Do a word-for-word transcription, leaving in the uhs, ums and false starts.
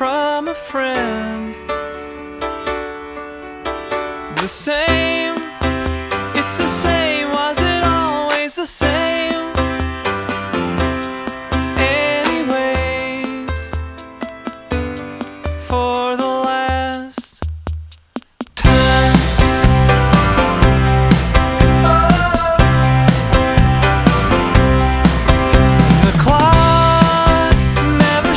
from a friend. The same, it's the same.